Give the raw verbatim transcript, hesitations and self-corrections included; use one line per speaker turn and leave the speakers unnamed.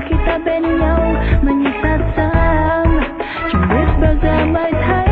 khi ta bên nhau mà nhìn xa xăm chẳng biết bao giờ mới thấy